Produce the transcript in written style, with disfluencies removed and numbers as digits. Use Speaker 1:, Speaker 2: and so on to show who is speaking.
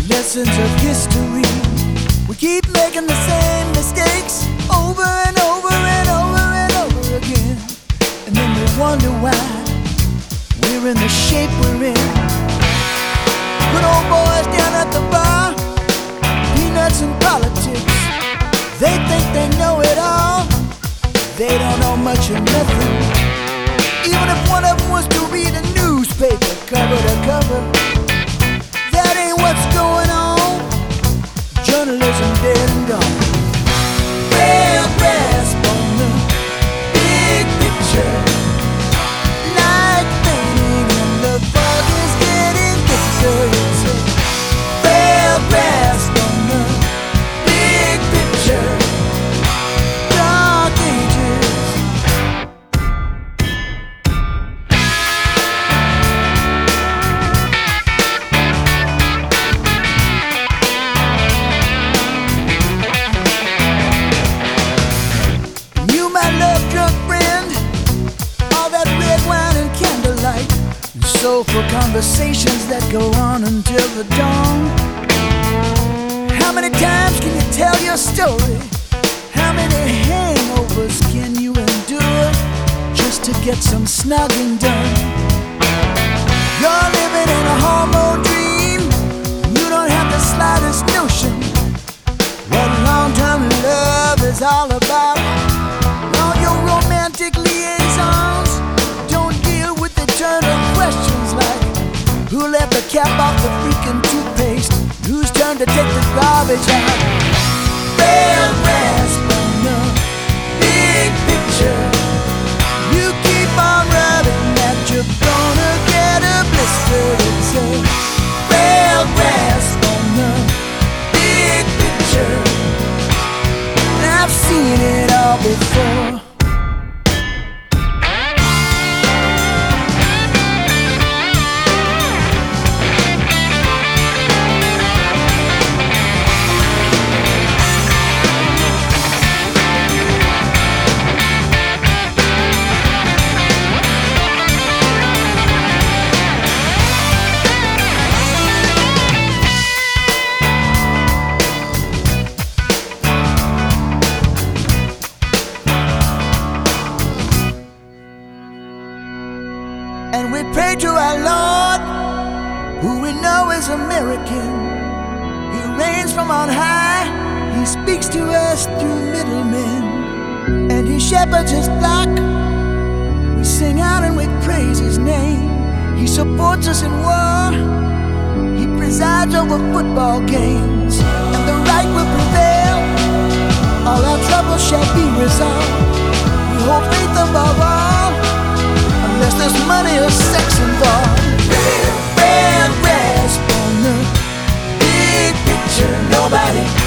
Speaker 1: lessons of history. We keep making the same mistakes over and over and over and over again, and then we wonder why we're in the shape we're in. Good old boys down at the bar, peanuts and politics. They think they know it all. They don't know much or nothing. Even if one of them was to read a newspaper cover to cover, that ain't what's going on. Journalism dead and gone. They'll grasp on the big picture, like painting and the fog is getting thicker. They'll grasp on the big picture, dark ages. Soulful conversations that go on until the dawn. How many times can you tell your story? How many hangovers can you endure just to get some snogging done? You're living in a hormone dream. You don't have the slightest notion what long-term love is all about. All your romantic liaisons don't deal with eternal questions like who left the cap off the freaking toothpaste, whose turn to take the garbage out. They'll grasp on the big picture. You keep on rubbing that you're gonna get a blister. It's a they'll grasp on the big picture. I've seen it all before. And we pray to our Lord, who we know is American. He reigns from on high. He speaks to us through middlemen, and He shepherds His flock. We sing out and we praise His name. He supports us in war. He presides over football games, and the right will prevail. All our troubles shall be resolved. We hold faith above all, unless there's money or sex involved. They'll grasp on the big picture. Nobody